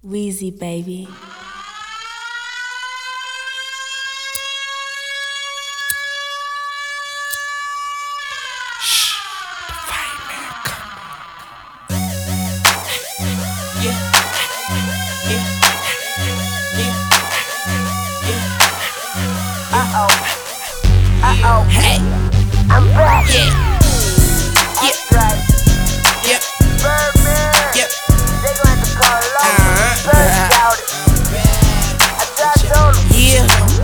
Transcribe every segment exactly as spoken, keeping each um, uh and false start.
Weezy, baby. Shh, the fireman coming. Yeah, yeah, yeah, yeah. Uh oh. Uh oh. Hey, I'm back. yeah, That's right. yep, Birdman. yep. They gon' have to call it off. Uh-huh. Bird shout it. I just told him. Yeah.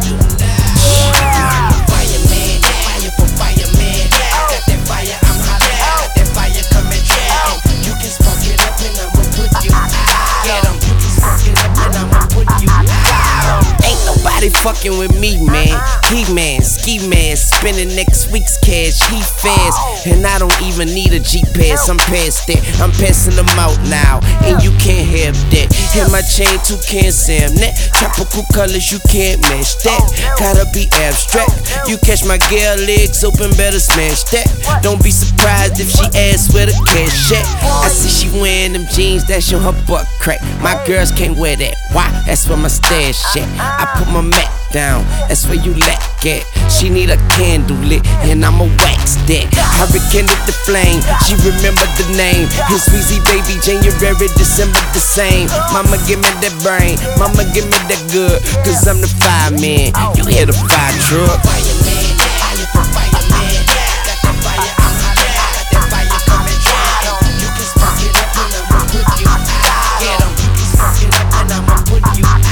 Yeah. Fireman, fire for fireman. Got that fire, I'm hot. Got that fire coming down. You can spark it up and I'ma put you out. Get 'em. You can spark it up and I'ma put you out. Ain't nobody fucking with me, man. He man, ski man, spending next week's cash. He fast, and I don't even need a G pass. I'm past that. I'm passing them out now, and you can't have that. Hit my chain, two can't Sam that. Tropical colors, you can't match that. Gotta be abstract. You catch my girl legs open, better smash that. Don't be surprised if she asks where the cash at. I see she wearing them jeans that show her butt crack. My girls can't wear that. Why? That's where my stash at. I put my mat down, that's where you lack at. She need a candle lit, and I'ma wax that. I rekindled the flame, she remembered the name. It's Weezy, baby, January, December the same. Mama give me that brain, mama give me that good, cause I'm the fireman, you hear the fire truck. Fireman, fire for fireman. Got that fire, I'm hot. Got that fire coming down. You can spark it up and I'ma put you out. Get 'em, you can spark it up and I'ma put you out.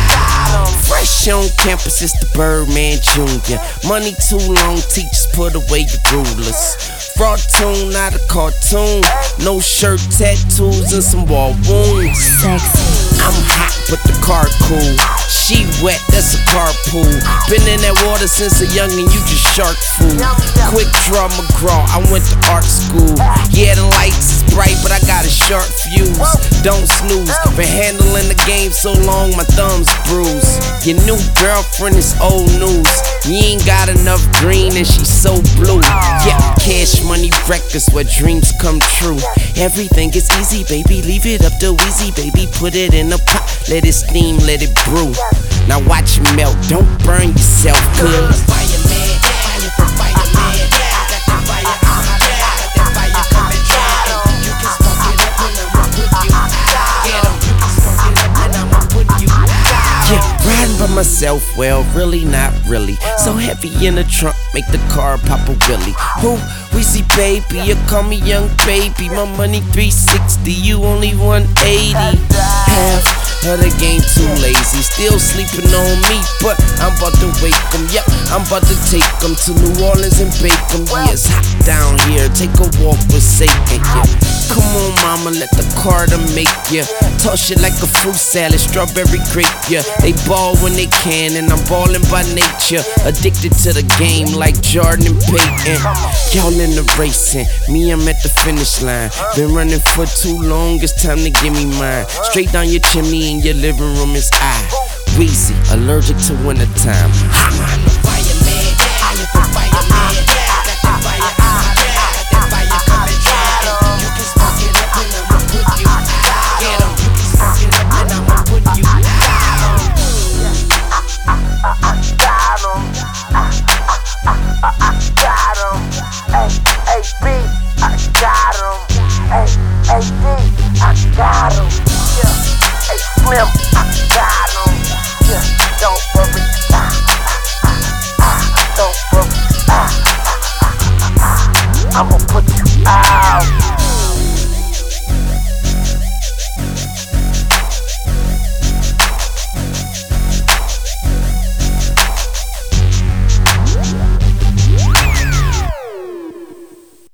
Fresh on campus, it's the Birdman Junior Money too long, teachers put away your rulers. Fraud tune, not a cartoon. No shirt, tattoos, and some wall wounds. Sexy. I'm hot, but the car cool. She wet, that's a carpool. Been in that water since a youngin', you just shark food. Quick draw McGraw, I went to art school. Yeah, the lights is bright, but I got a sharp fuse. Don't snooze, been handling the game so long, my thumbs bruised. Your new girlfriend is old news. You ain't got enough green and she's so blue. Yeah, cash money records where dreams come true. Everything is easy, baby, leave it up to Weezy, baby. Put it in a pot, let it steam, let it brew. Now watch it melt, don't burn yourself, cuz fireman, fire for fireman. Got that fire, I'm hot. Got that fire coming down. You can spark it up and I'ma put you out. Get 'em, you can spark it up and I'ma put you out. Yeah, riding by myself, well, really not really. So heavy in the trunk, make the car pop a wheelie. Who? Weezy, baby, you call me young baby. My money three sixty, you only one eighty. Half of the game too lazy, still sleeping on me, but I'm about to wake 'em. Yep, I'm about to take 'em to New Orleans and bake 'em. Yeah, it's hot down here, take a walk with Satan. Yeah, come on, mama, let the Carter make ya. Toss it like a fruit salad, strawberry grape. Yeah, they ball when they can, and I'm ballin' by nature. Addicted to the game like Jordan and Peyton. Y'all in the racing, me, I'm at the finish line. Been running for too long, it's time to give me mine. Straight down your chimney in your living room is I, Weezy, allergic to wintertime.